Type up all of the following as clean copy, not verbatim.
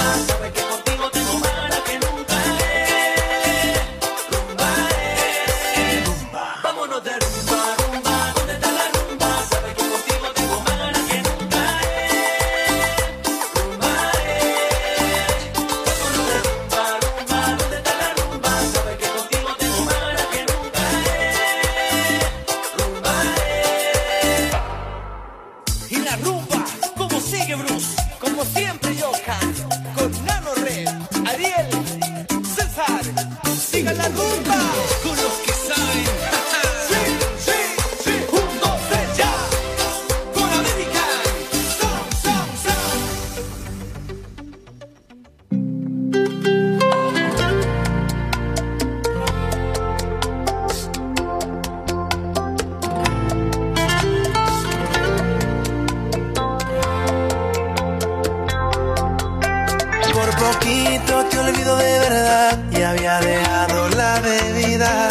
Sabes que contigo tengo ganas que nunca rumba, rumba. Vámonos de rumba, rumba. ¿Dónde está la rumba? Sabes que contigo tengo ganas que nunca rumba, vámonos de rumba, rumba. ¿Dónde está la rumba? Sabes que contigo tengo ganas que nunca rumba. Y la rumba, como sigue Bruce, como siempre yo canto, con Nano Red, Ariel, César, sigan la rumba, con los que saben. Sí, sí, sí, 1, 2, 3, ya, con American, son, son, son. Por poquito te olvido de verdad y había dejado la bebida.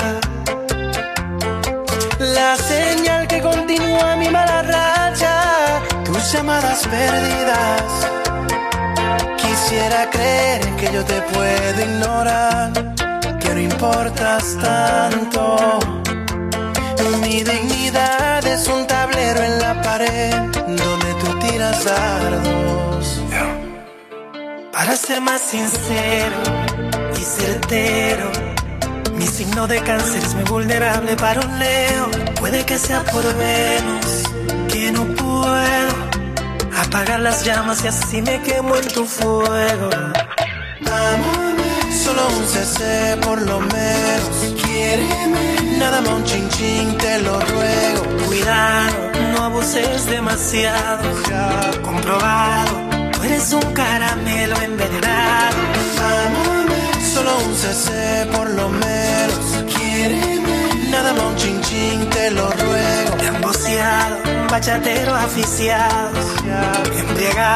La señal que continúa mi mala racha, tus llamadas perdidas. Quisiera creer que yo te puedo ignorar, que no importas tanto. Mi dignidad es un tablero en la pared donde tú tiras dardos. Para ser más sincero y certero, mi signo de cáncer es muy vulnerable para un Leo. Puede que sea por menos que no puedo apagar las llamas y así me quemo en tu fuego. Amame, solo un cc por lo menos. Quiéreme, nada más un chin chin, te lo ruego. Cuidado, no abuses demasiado, ya comprobado. Eres un caramelo envenenado. Amame, solo un cc por lo menos. Quiéreme, nada más un chin chin, te lo ruego. Emboceado, bachatero aficiado, embriagado.